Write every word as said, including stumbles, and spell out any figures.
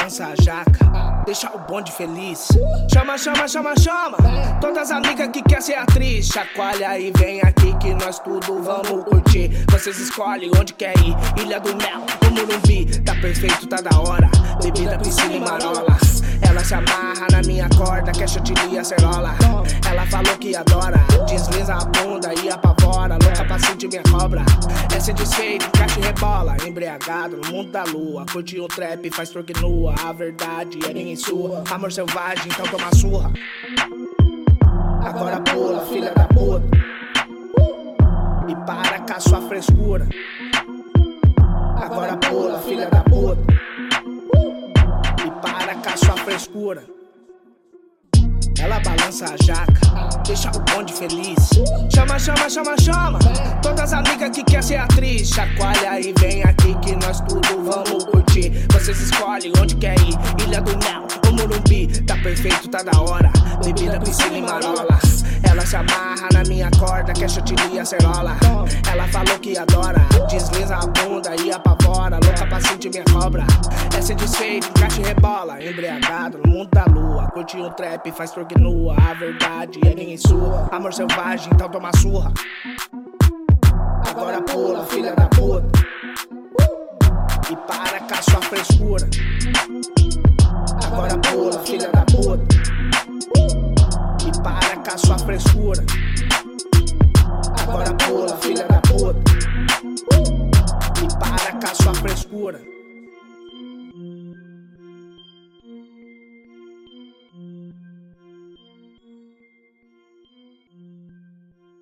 balança a jaca, deixa o bonde feliz. Chama, chama, chama, chama todas as amigas que quer ser atriz. Chacoalha e vem aqui que nós tudo vamos curtir. Vocês escolhem onde quer ir, Ilha do Mel, o Morumbi. Tá perfeito, tá da hora, bebida, piscina e marola. Ela se amarra na minha corda, quer chantilly, acerola. Ela falou que adora, desliza a bunda e apavora. Louca pra sentir minha cobra, é ser desfeito, caixa e rebola. Embriagado no mundo da lua, curte um trap, faz truque nua. A verdade é minha e sua, amor selvagem, então toma surra. Agora pula, filha da puta, e para com a sua frescura. Agora pula, filha da puta, e para com a sua frescura. Ela balança a jaca, deixa o bonde feliz. Chama, chama, chama, chama todas as amigas que quer ser atriz. Chacoalha e vem aqui que nós tudo vamos curtir. Vocês escolhem onde quer ir, Ilha do Mel, o Morumbi. Tá perfeito, tá da hora, bebida, piscina e marola. Ela se amarra na minha corda, quer chantilly, acerola. Ela falou que adora, desliza a bunda e apavora. Louca pra sentir minha cobra, é ser desfeito, caixa e rebola. Embriagado no mundo da lua, curte um trap, faz truque nua. A verdade é minha e sua, amor selvagem, então toma surra. Agora pula, filha da puta, e para com a sua frescura. Agora pula, filha da puta, e para com a sua frescura.